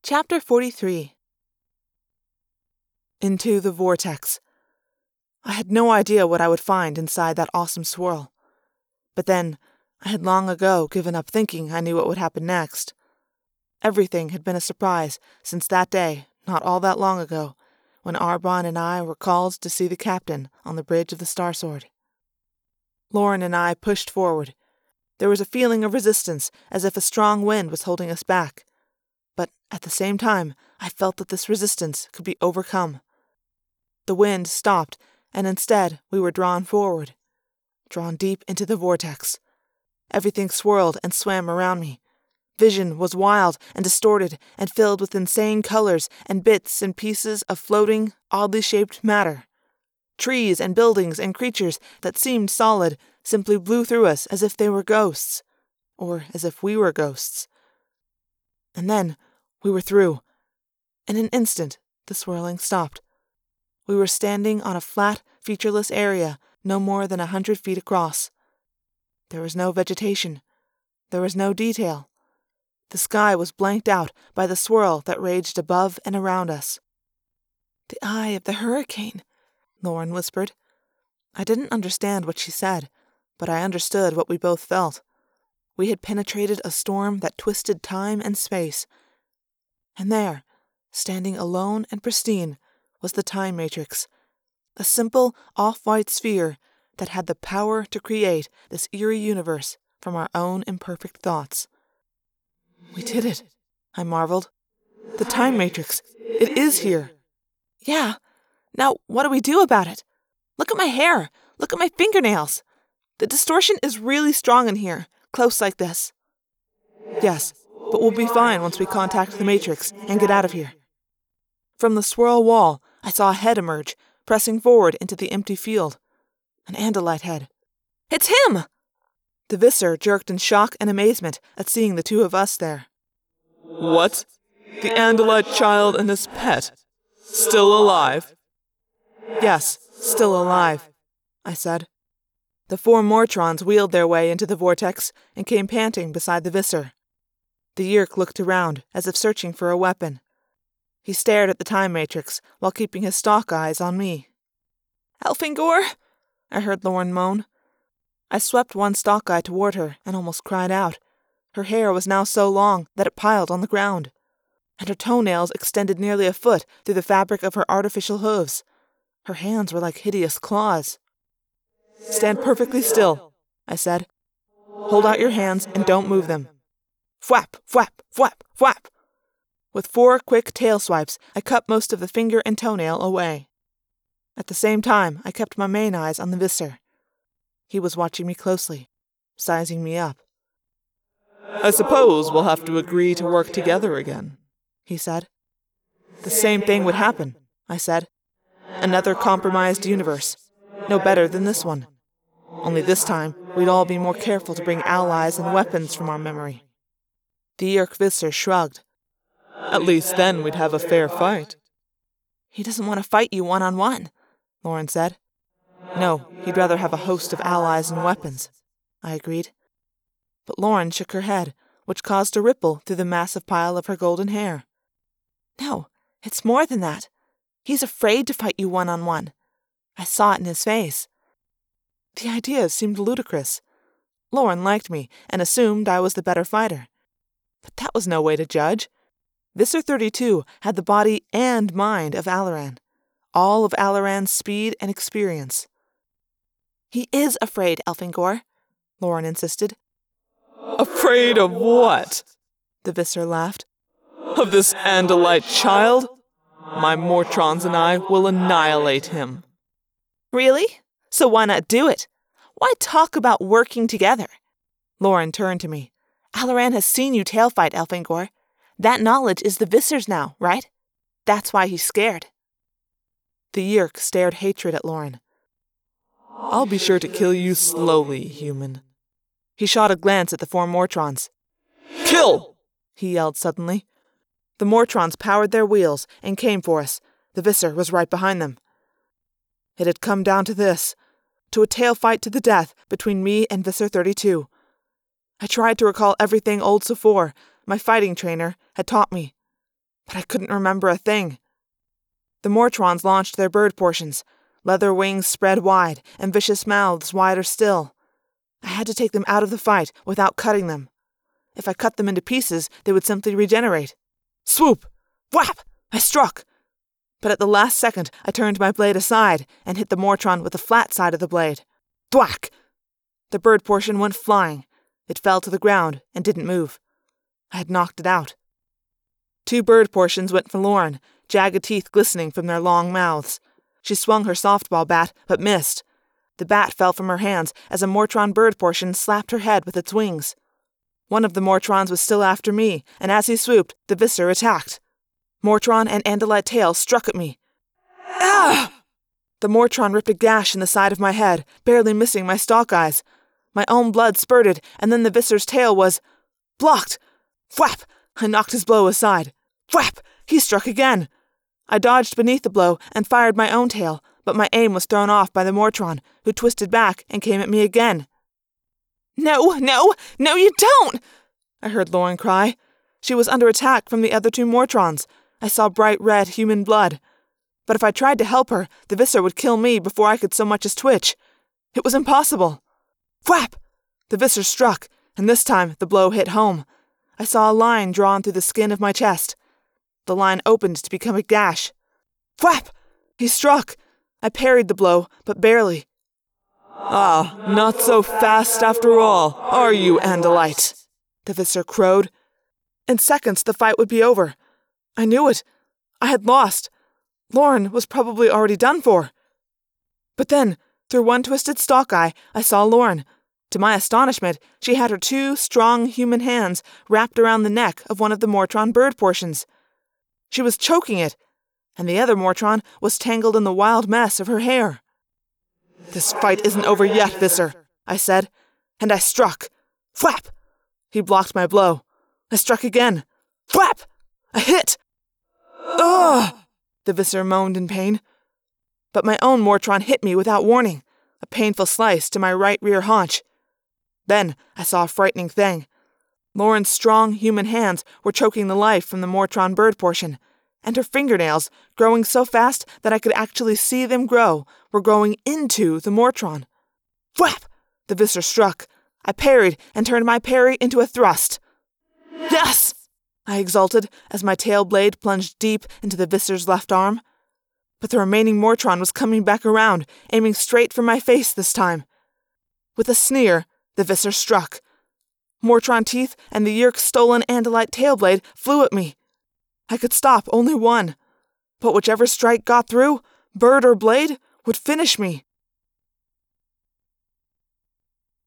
Chapter 43. Into the vortex. I had no idea what I would find inside that awesome swirl. But then, I had long ago given up thinking I knew what would happen next. Everything had been a surprise since that day, not all that long ago, when Arbonne and I were called to see the captain on the bridge of the Starsword. Lauren and I pushed forward. There was a feeling of resistance, as if a strong wind was holding us back. But at the same time, I felt that this resistance could be overcome. The wind stopped, and instead we were drawn forward, drawn deep into the vortex. Everything swirled and swam around me. Vision was wild and distorted and filled with insane colors and bits and pieces of floating, oddly shaped matter. Trees and buildings and creatures that seemed solid simply blew through us as if they were ghosts, or as if we were ghosts. And then we were through. In an instant, the swirling stopped. We were standing on a flat, featureless area no more than 100 feet across. There was no vegetation. There was no detail. The sky was blanked out by the swirl that raged above and around us. "The eye of the hurricane," Lauren whispered. I didn't understand what she said, but I understood what we both felt. We had penetrated a storm that twisted time and space. And there, standing alone and pristine, was the time matrix, a simple off-white sphere that had the power to create this eerie universe from our own imperfect thoughts. "We did it," I marveled. "The time matrix, it is here." "Yeah. Now what do we do about it? Look at my hair. Look at my fingernails. The distortion is really strong in here, close like this." "Yes, but we'll be fine once we contact the matrix and get out of here." From the swirl wall, I saw a head emerge, pressing forward into the empty field. An Andalite head. "It's him!" The Visser jerked in shock and amazement at seeing the two of us there. "What? The Andalite child and his pet? Still alive?" "Yes, still alive," I said. The 4 Mortrons wheeled their way into the vortex and came panting beside the Visser. The Yeerk looked around, as if searching for a weapon. He stared at the time matrix while keeping his stalk eyes on me. "Elfangor!" I heard Lauren moan. I swept one stalk eye toward her and almost cried out. Her hair was now so long that it piled on the ground, and her toenails extended nearly a foot through the fabric of her artificial hooves. Her hands were like hideous claws. "Stand perfectly still," I said. "Hold out your hands and don't move them. Fwap, fwap, fwap, fwap." With 4 quick tail swipes, I cut most of the finger and toenail away. At the same time, I kept my main eyes on the Visser. He was watching me closely, sizing me up. "I suppose we'll have to agree to work together again," he said. "The same thing would happen," I said. "Another compromised universe, no better than this one. Only this time, we'd all be more careful to bring allies and weapons from our memory." The Yeerk Visser shrugged. "At least then we'd have a fair fight." "He doesn't want to fight you one-on-one," Lauren said. "No, he'd rather have a host of allies and weapons," I agreed. But Lauren shook her head, which caused a ripple through the massive pile of her golden hair. "No, it's more than that. He's afraid to fight you one-on-one. I saw it in his face." The idea seemed ludicrous. Lauren liked me and assumed I was the better fighter. But that was no way to judge. Visser 32 had the body and mind of Alaran, all of Alaran's speed and experience. "He is afraid, Elfangor," Lauren insisted. "Afraid of what?" The Visser laughed. "Of this Andalite child? My Mortrons and I will annihilate him." "Really? So why not do it? Why talk about working together?" Lauren turned to me. "Alaran has seen you tailfight, Elfangor. That knowledge is the Visser's now, right? That's why he's scared." The Yeerk stared hatred at Lauren. "I'll be sure to kill you slowly, human." He shot a glance at the 4 Mortrons. "Kill!" he yelled suddenly. The Mortrons powered their wheels and came for us. The Visser was right behind them. It had come down to this, to a tail fight to the death between me and Visser 32. I tried to recall everything old Sephor, my fighting trainer, had taught me. but I couldn't remember a thing. The Mortrons launched their bird portions, leather wings spread wide and vicious mouths wider still. I had to take them out of the fight without cutting them. If I cut them into pieces, they would simply regenerate. Swoop! Whap! I struck. But at the last second, I turned my blade aside and hit the Mortron with the flat side of the blade. Thwack! The bird portion went flying. It fell to the ground and didn't move. I had knocked it out. 2 bird portions went for Lauren, jagged teeth glistening from their long mouths. She swung her softball bat, but missed. The bat fell from her hands as a Mortron bird portion slapped her head with its wings. One of the Mortrons was still after me, and as he swooped, the Visser attacked. Mortron and Andalite tail struck at me. Ah! The Mortron ripped a gash in the side of my head, barely missing my stalk eyes. My own blood spurted, and then the Visser's tail was blocked. Whap! I knocked his blow aside. Whap! He struck again. I dodged beneath the blow and fired my own tail, but my aim was thrown off by the Mortron, who twisted back and came at me again. No, you don't! I heard Lauren cry. She was under attack from the other 2 Mortrons. I saw bright red human blood. But if I tried to help her, the Visser would kill me before I could so much as twitch. It was impossible. Whap! The Visser struck, and this time the blow hit home. I saw a line drawn through the skin of my chest. The line opened to become a gash. Whap! He struck. I parried the blow, but barely. Ah, not so fast after all, are you, Andalite? The Visser crowed. In seconds, the fight would be over. I knew it. I had lost. Lauren was probably already done for. But then, through one twisted stalk eye, I saw Lauren. To my astonishment, she had her 2 strong human hands wrapped around the neck of one of the Mortron bird portions. She was choking it, and the other Mortron was tangled in the wild mess of her hair. This fight isn't over yet, Visser, I said, and I struck. Whap! He blocked my blow. I struck again. Whap! I hit! Ugh! The Visser moaned in pain. But my own Mortron hit me without warning, a painful slice to my right rear haunch. Then I saw a frightening thing. Lauren's strong human hands were choking the life from the Mortron bird portion, and her fingernails, growing so fast that I could actually see them grow, were growing into the Mortron. Whap! The Visser struck. I parried and turned my parry into a thrust. Yes! I exulted as my tail blade plunged deep into the Visser's left arm. But the remaining Mortron was coming back around, aiming straight for my face this time. With a sneer, the Visser struck. Mortron teeth and the Yeerk's stolen Andalite tail blade flew at me. I could stop only one, but whichever strike got through, bird or blade, would finish me.